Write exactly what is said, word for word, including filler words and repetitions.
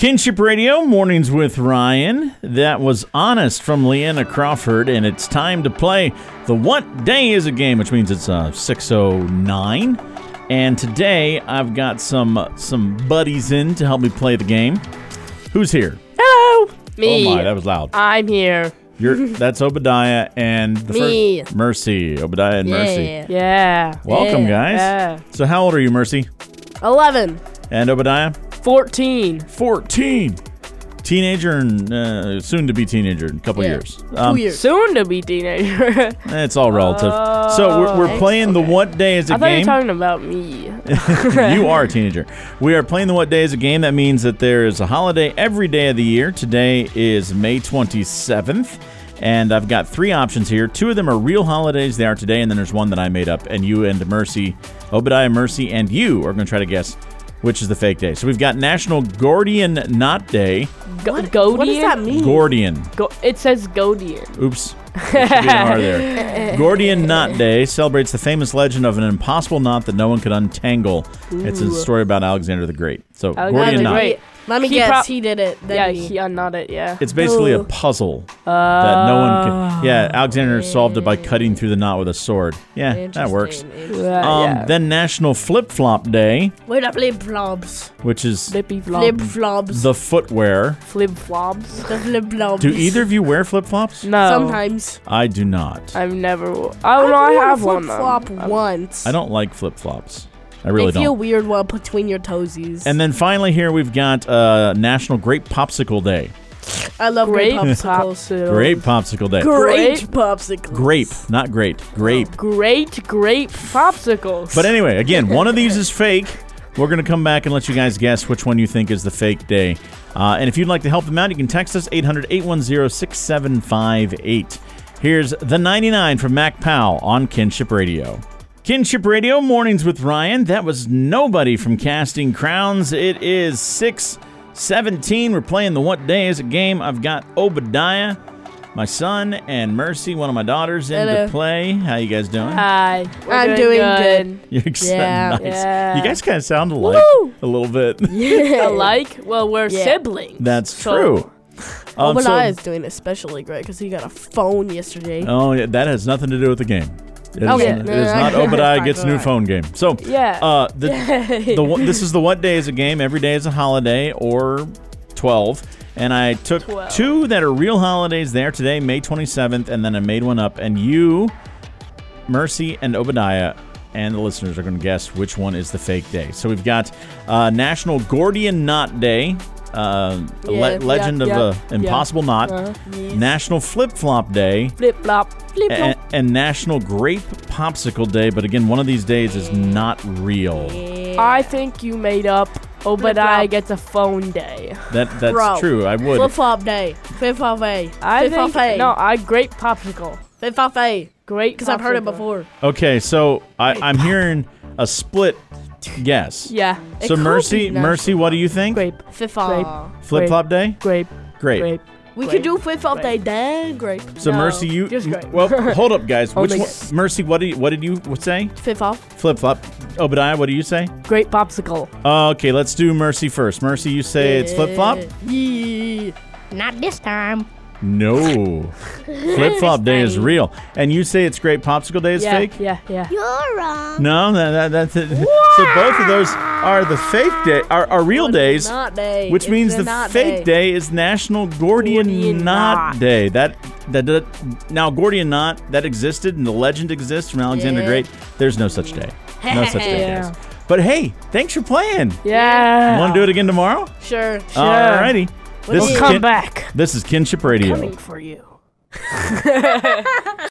Kinship Radio, Mornings with Ryan. That was Honest from Leanna Crawford, and it's time to play the What Day Is It game, which means it's uh, six oh nine. And today, I've got some some buddies in to help me play the game. Who's here? Hello! Me. Oh my, that was loud. I'm here. You're, that's Obadiah and the Me. first Mercy. Obadiah and yeah. Mercy. Yeah. Welcome, yeah. guys. Yeah. So how old are you, Mercy? eleven. And Obadiah? fourteen. fourteen. Teenager and uh, soon to be teenager in a couple yeah. years. Um, Two years. Soon to be teenager. It's all relative. Uh, so we're, we're playing okay. the What Day Is It I thought game. you were talking about me. You are a teenager. We are playing the What Day Is It game. That means that there is a holiday every day of the year. Today is May twenty-seventh. And I've got three options here. Two of them are real holidays. They are today. And then there's one that I made up. And you and Mercy, Obadiah, Mercy, and you are going to try to guess which is the fake day. So we've got National Gordian Knot Day. What? Godian? What does that mean? Gordian. Go- it says Godian. Oops. There should be an R there. Gordian Knot Day celebrates the famous legend of an impossible knot that no one could untangle. Ooh. It's a story about Alexander the Great. So Alexander Gordian the Knot. Great. Let me he guess, pro- he did it. Yeah, he, he unknotted it, yeah. It's basically a puzzle uh, that no one can... Yeah, Alexander solved it by cutting through the knot with a sword. Yeah, that works. Um, yeah. Then National Flip-Flop Day. What are flip-flops? Which is... Flip-flops. The footwear. Flip-flops. The flip-flops. Do either of you wear flip-flops? No. Sometimes. I do not. I've never... Oh, no, I have one, flip-flop once. I don't like flip-flops. I really don't. They feel don't. weird while between your toesies. And then finally here we've got uh, National Grape Popsicle Day. I love grape, grape popsicles. Popsicle. Grape Popsicle Day. Great popsicles. Grape, not great. Grape. Oh, great grape popsicles. But anyway, again, one of these is fake. We're going to come back and let you guys guess which one you think is the fake day. Uh, and if you'd like to help them out, you can text us eight hundred, eight one zero, six seven five eight. Here's The ninety-nine from Mac Powell on Kinship Radio. Kinship Radio, Mornings with Ryan. That was Nobody from Casting Crowns. It is six seventeen. We're playing the What Day Is It game. I've got Obadiah, my son, and Mercy, one of my daughters, in Hello. to play. How you guys doing? Hi. I'm doing good. You're excited. Yeah. Nice. Yeah. You guys kind of sound alike Woo! a little bit. Yeah. Alike? Well, we're Yeah. siblings. That's so. true. Um, Obadiah so, is doing especially great because he got a phone yesterday. oh, yeah, that has nothing to do with the game. It is, Okay. it is not Obadiah gets a new phone game. So, Yeah. uh, the, the this is the What Day Is a game. Every day is a holiday, or twelve. And I took twelve. two that are real holidays there today, May twenty-seventh, and then I made one up. And you, Mercy, and Obadiah, and the listeners are going to guess which one is the fake day. So we've got uh, National Gordian Knot Day. Uh, Yeah, le- legend yeah, of yeah, the impossible yeah. knot. Uh, yes. National Flip Flop Day. Flip flop. Flip And, flop. and National Grape Popsicle Day, but again, one of these days is not real. I think you made up Obadiah Flip-flop. gets a phone day. That that's Bro. true. I would. Flip flop day. Flip flop day. I Flip flop think day. no, I grape popsicle. Flip flop day. Great, Because I've heard it popsicle. before. Okay, so I, I'm hearing a split guess. Yeah, It So could Mercy, be Mercy, what do you think? grape, Flip flop. Flip Flop Day. grape, Great. grape. We Grape. could do flip flop day. Grape. Then grape. So No, Mercy, you just grape. well, hold up, guys. Which Only- one, Mercy? What did you, what did you say? Flip flop. Flip Flop. Obadiah, what do you say? Grape popsicle. Uh, okay, let's do Mercy first. Mercy, you say it's Flip Flop. Yeah. Not this time. No. Flip Flop Day is real, and you say it's Grape Popsicle Day is yeah, fake. yeah, yeah. You're wrong. No, that, that, that's it. So both of those are the fake day, are, are real days, Not day. which It's means a the not fake day. is National Gordian, Gordian Knot, Knot. Day. That, that that now Gordian Knot that existed and the legend exists from Alexander Yeah. the Great. There's no such day. No such day, Yeah. guys. But hey, thanks for playing. Yeah. Want to do it again tomorrow? Sure. Alrighty. This We'll is come Kin- back. This is Kinship Radio. Coming for you.